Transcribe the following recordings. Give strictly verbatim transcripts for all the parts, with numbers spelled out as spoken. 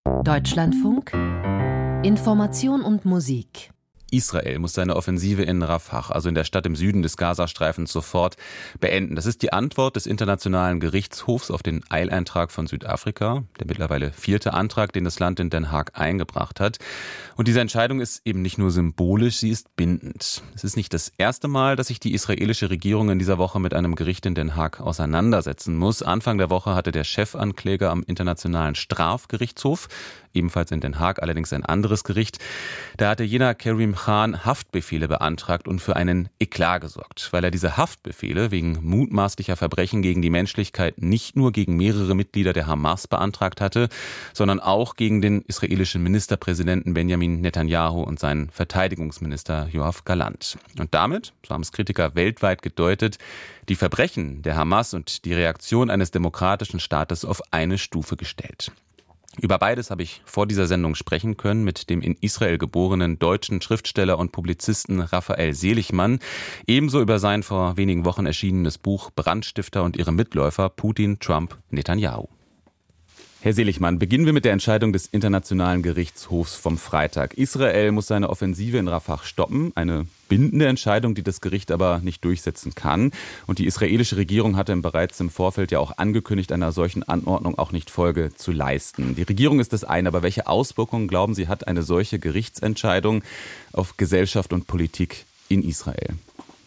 Deutschlandfunk Information und Musik. Israel muss seine Offensive in Rafah, also in der Stadt im Süden des Gazastreifens, sofort beenden. Das ist die Antwort des Internationalen Gerichtshofs auf den Eileintrag von Südafrika, der mittlerweile vierte Antrag, den das Land in Den Haag eingebracht hat. Und diese Entscheidung ist eben nicht nur symbolisch, sie ist bindend. Es ist nicht das erste Mal, dass sich die israelische Regierung in dieser Woche mit einem Gericht in Den Haag auseinandersetzen muss. Anfang der Woche hatte der Chefankläger am Internationalen Strafgerichtshof, ebenfalls in Den Haag, allerdings ein anderes Gericht, da hatte jener Karim Khan Haftbefehle beantragt und für einen Eklat gesorgt, weil er diese Haftbefehle wegen mutmaßlicher Verbrechen gegen die Menschlichkeit nicht nur gegen mehrere Mitglieder der Hamas beantragt hatte, sondern auch gegen den israelischen Ministerpräsidenten Benjamin Netanyahu und seinen Verteidigungsminister Yoav Gallant. Und damit, so haben es Kritiker weltweit gedeutet, die Verbrechen der Hamas und die Reaktion eines demokratischen Staates auf eine Stufe gestellt. Über beides habe ich vor dieser Sendung sprechen können mit dem in Israel geborenen deutschen Schriftsteller und Publizisten Raphael Seligmann, ebenso über sein vor wenigen Wochen erschienenes Buch Brandstifter und ihre Mitläufer Putin, Trump, Netanyahu. Herr Seligmann, beginnen wir mit der Entscheidung des Internationalen Gerichtshofs vom Freitag. Israel muss seine Offensive in Rafah stoppen, eine bindende Entscheidung, die das Gericht aber nicht durchsetzen kann. Und die israelische Regierung hatte bereits im Vorfeld ja auch angekündigt, einer solchen Anordnung auch nicht Folge zu leisten. Die Regierung ist das eine, aber welche Auswirkungen, glauben Sie, hat eine solche Gerichtsentscheidung auf Gesellschaft und Politik in Israel?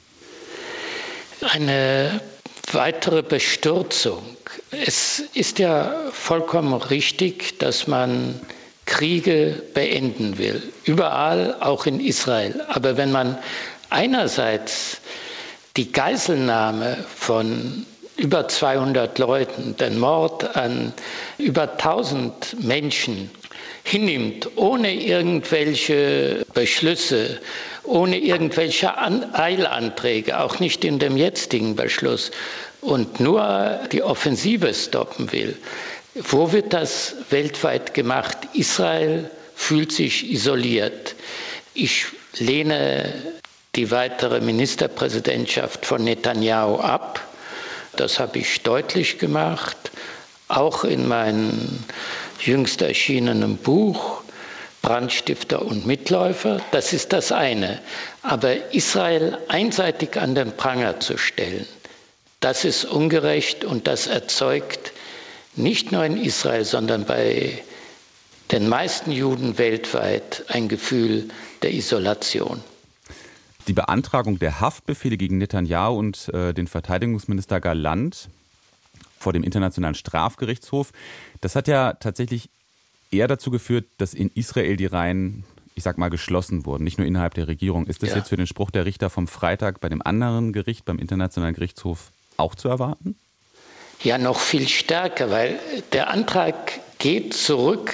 Eine weitere Bestürzung. Es ist ja vollkommen richtig, dass man Kriege beenden will. Überall, auch in Israel. Aber wenn man einerseits die Geiselnahme von über zweihundert Leuten, den Mord an über tausend Menschen hinnimmt, ohne irgendwelche Beschlüsse, ohne irgendwelche Eilanträge, auch nicht in dem jetzigen Beschluss, und nur die Offensive stoppen will, wo wird das weltweit gemacht? Israel fühlt sich isoliert. Ich lehne die weitere Ministerpräsidentschaft von Netanyahu ab. Das habe ich deutlich gemacht, auch in meinem jüngst erschienenen Buch Brandstifter und Mitläufer. Das ist das eine. Aber Israel einseitig an den Pranger zu stellen, das ist ungerecht und das erzeugt nicht nur in Israel, sondern bei den meisten Juden weltweit ein Gefühl der Isolation. Die Beantragung der Haftbefehle gegen Netanyahu und äh, den Verteidigungsminister Gallant vor dem Internationalen Strafgerichtshof, das hat ja tatsächlich eher dazu geführt, dass in Israel die Reihen, ich sag mal, geschlossen wurden, nicht nur innerhalb der Regierung. Ist das ja jetzt für den Spruch der Richter vom Freitag bei dem anderen Gericht, beim Internationalen Gerichtshof, auch zu erwarten? Ja, noch viel stärker, weil der Antrag geht zurück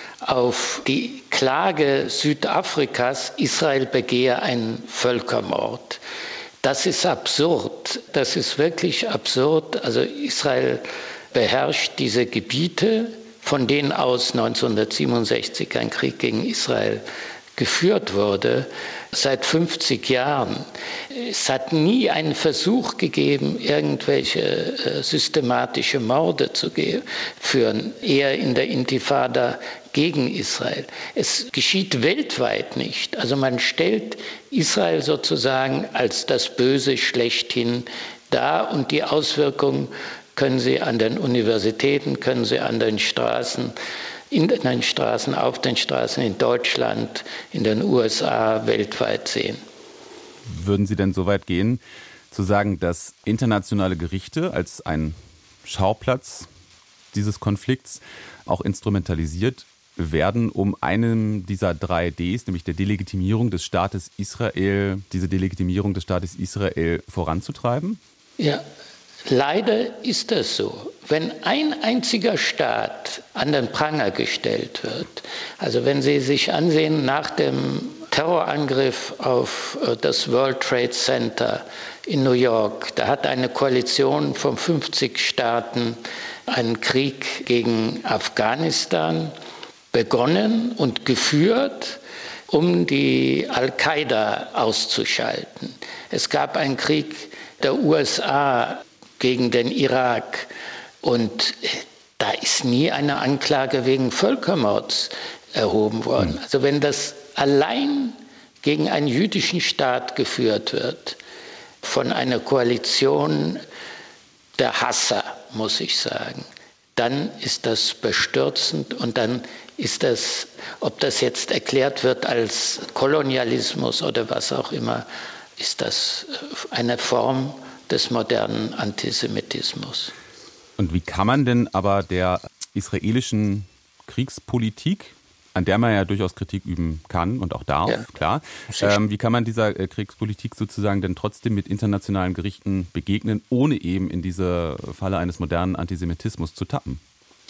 auf die Klage Südafrikas, Israel begehe einen Völkermord. Das ist absurd. Das ist wirklich absurd. Also Israel beherrscht diese Gebiete, von denen aus neunzehnhundertsiebenundsechzig ein Krieg gegen Israel geführt wurde, seit fünfzig Jahren. Es hat nie einen Versuch gegeben, irgendwelche äh, systematische Morde zu führen, eher in der Intifada gegen Israel. Es geschieht weltweit nicht. Also man stellt Israel sozusagen als das Böse schlechthin dar und die Auswirkungen können Sie an den Universitäten, können Sie an den Straßen, in den Straßen, auf den Straßen in Deutschland, in den U S A, weltweit sehen. Würden Sie denn so weit gehen, zu sagen, dass internationale Gerichte als ein Schauplatz dieses Konflikts auch instrumentalisiert werden, um einem dieser drei Ds, nämlich der Delegitimierung des Staates Israel, diese Delegitimierung des Staates Israel voranzutreiben? Ja, leider ist das so. Wenn ein einziger Staat an den Pranger gestellt wird, also wenn Sie sich ansehen, nach dem Terrorangriff auf das World Trade Center in New York, da hat eine Koalition von fünfzig Staaten einen Krieg gegen Afghanistan begonnen und geführt, um die Al-Qaida auszuschalten. Es gab einen Krieg der U S A gegen den Irak. Und da ist nie eine Anklage wegen Völkermords erhoben worden. Mhm. Also wenn das allein gegen einen jüdischen Staat geführt wird, von einer Koalition der Hasser, muss ich sagen, dann ist das bestürzend und dann ist das, ob das jetzt erklärt wird als Kolonialismus oder was auch immer, ist das eine Form des modernen Antisemitismus. Und wie kann man denn aber der israelischen Kriegspolitik, an der man ja durchaus Kritik üben kann und auch darf, ja, klar, ähm, wie kann man dieser äh, Kriegspolitik sozusagen denn trotzdem mit internationalen Gerichten begegnen, ohne eben in diese Falle eines modernen Antisemitismus zu tappen?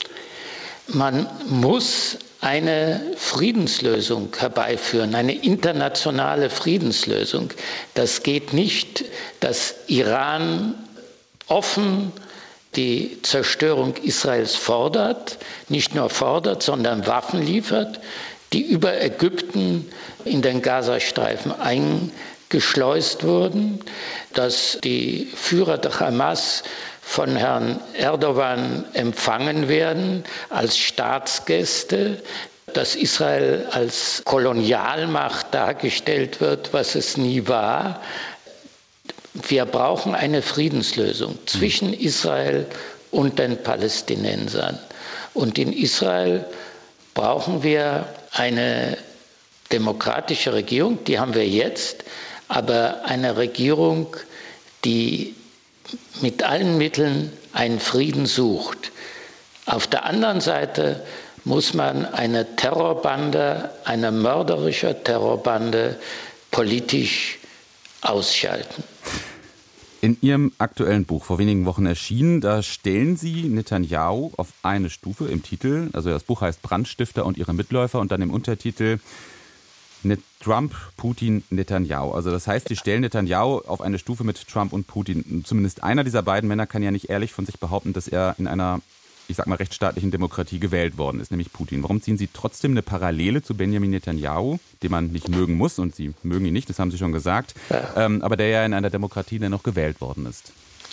Man muss eine Friedenslösung herbeiführen, eine internationale Friedenslösung. Das geht nicht, dass Iran offen die Zerstörung Israels fordert, nicht nur fordert, sondern Waffen liefert, die über Ägypten in den Gazastreifen eingeschleust wurden, dass die Führer der Hamas von Herrn Erdogan empfangen werden als Staatsgäste, dass Israel als Kolonialmacht dargestellt wird, was es nie war. Wir brauchen eine Friedenslösung zwischen Israel und den Palästinensern. Und in Israel brauchen wir eine demokratische Regierung, die haben wir jetzt, aber eine Regierung, die mit allen Mitteln einen Frieden sucht. Auf der anderen Seite muss man eine Terrorbande, eine mörderische Terrorbande politisch ausschalten. In Ihrem aktuellen Buch, vor wenigen Wochen erschienen, da stellen Sie Netanyahu auf eine Stufe im Titel. Also das Buch heißt Brandstifter und ihre Mitläufer und dann im Untertitel Trump, Putin, Netanyahu. Also das heißt, Sie stellen Netanyahu auf eine Stufe mit Trump und Putin. Zumindest einer dieser beiden Männer kann ja nicht ehrlich von sich behaupten, dass er in einer, ich sag mal, rechtsstaatlichen Demokratie gewählt worden ist, nämlich Putin. Warum ziehen Sie trotzdem eine Parallele zu Benjamin Netanyahu, den man nicht mögen muss, und Sie mögen ihn nicht, das haben Sie schon gesagt, ja. ähm, aber der ja in einer Demokratie dennoch gewählt worden ist?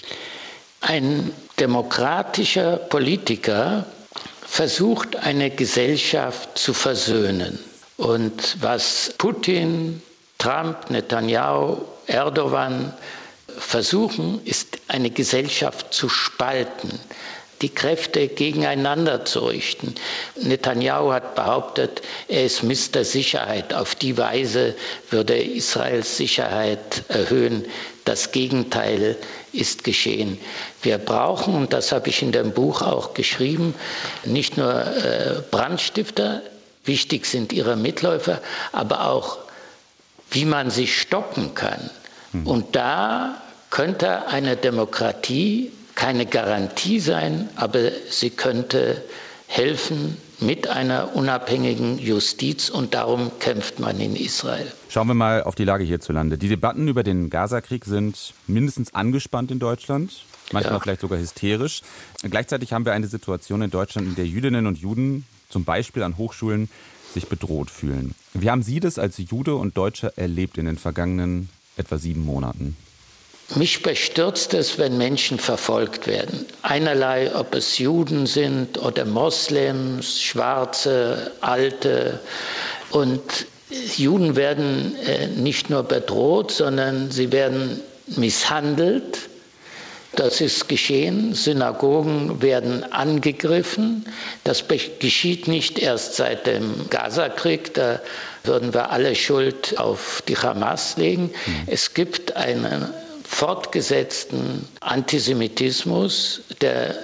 Ein demokratischer Politiker versucht, eine Gesellschaft zu versöhnen. Und was Putin, Trump, Netanyahu, Erdogan versuchen, ist eine Gesellschaft zu spalten, die Kräfte gegeneinander zu richten. Netanyahu hat behauptet, er ist Mister Sicherheit. Auf die Weise würde er Israels Sicherheit erhöhen. Das Gegenteil ist geschehen. Wir brauchen, und das habe ich in dem Buch auch geschrieben, nicht nur äh, Brandstifter, wichtig sind ihre Mitläufer, aber auch, wie man sie stoppen kann. Mhm. Und da könnte eine Demokratie keine Garantie sein, aber sie könnte helfen mit einer unabhängigen Justiz, und darum kämpft man in Israel. Schauen wir mal auf die Lage hierzulande. Die Debatten über den Gazakrieg sind mindestens angespannt in Deutschland, manchmal ja. vielleicht sogar hysterisch. Gleichzeitig haben wir eine Situation in Deutschland, in der Jüdinnen und Juden zum Beispiel an Hochschulen sich bedroht fühlen. Wie haben Sie das als Jude und Deutscher erlebt in den vergangenen etwa sieben Monaten? Mich bestürzt es, wenn Menschen verfolgt werden. Einerlei, ob es Juden sind oder Moslems, Schwarze, Alte. Und Juden werden nicht nur bedroht, sondern sie werden misshandelt. Das ist geschehen. Synagogen werden angegriffen. Das geschieht nicht erst seit dem Gazakrieg. Da würden wir alle Schuld auf die Hamas legen. Mhm. Es gibt einen fortgesetzten Antisemitismus, der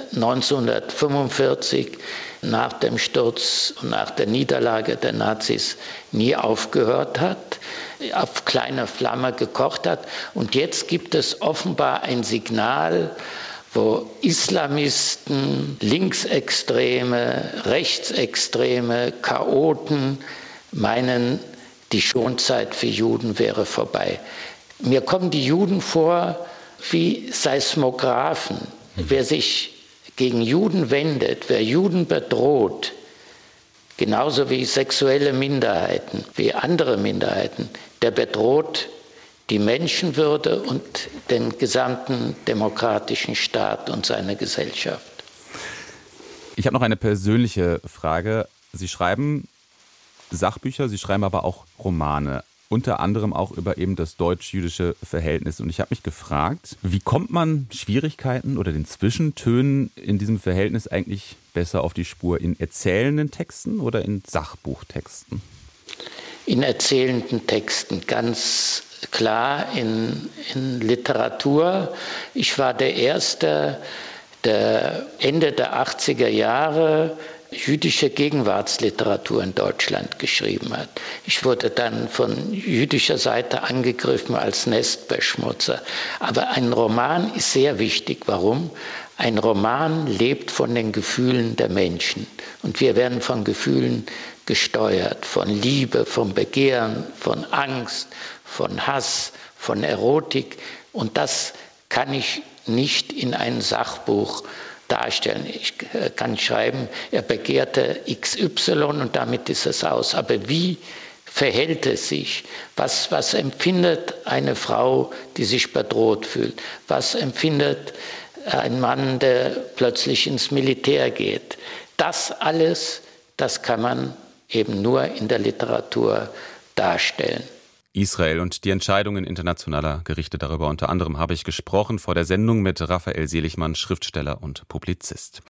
neunzehnhundertfünfundvierzig nach dem Sturz und nach der Niederlage der Nazis nie aufgehört hat, auf kleiner Flamme gekocht hat. Und jetzt gibt es offenbar ein Signal, wo Islamisten, Linksextreme, Rechtsextreme, Chaoten meinen, die Schonzeit für Juden wäre vorbei. Mir kommen die Juden vor wie Seismographen. Wer sich gegen Juden wendet, wer Juden bedroht, genauso wie sexuelle Minderheiten, wie andere Minderheiten, der bedroht die Menschenwürde und den gesamten demokratischen Staat und seine Gesellschaft. Ich habe noch eine persönliche Frage. Sie schreiben Sachbücher, Sie schreiben aber auch Romane. Unter anderem auch über eben das deutsch-jüdische Verhältnis. Und ich habe mich gefragt, wie kommt man Schwierigkeiten oder den Zwischentönen in diesem Verhältnis eigentlich besser auf die Spur? In erzählenden Texten oder in Sachbuchtexten? In erzählenden Texten, ganz klar in, in Literatur. Ich war der Erste, der Ende der achtziger Jahre jüdische Gegenwartsliteratur in Deutschland geschrieben hat. Ich wurde dann von jüdischer Seite angegriffen als Nestbeschmutzer. Aber ein Roman ist sehr wichtig. Warum? Ein Roman lebt von den Gefühlen der Menschen. Und wir werden von Gefühlen gesteuert, von Liebe, von Begehren, von Angst, von Hass, von Erotik. Und das kann ich nicht in ein Sachbuch darstellen. Ich kann schreiben, er begehrte X Y und damit ist es aus. Aber wie verhält es sich? Was, was empfindet eine Frau, die sich bedroht fühlt? Was empfindet ein Mann, der plötzlich ins Militär geht? Das alles, das kann man eben nur in der Literatur darstellen. Israel und die Entscheidungen internationaler Gerichte, darüber unter anderem habe ich gesprochen vor der Sendung mit Raphael Seligmann, Schriftsteller und Publizist.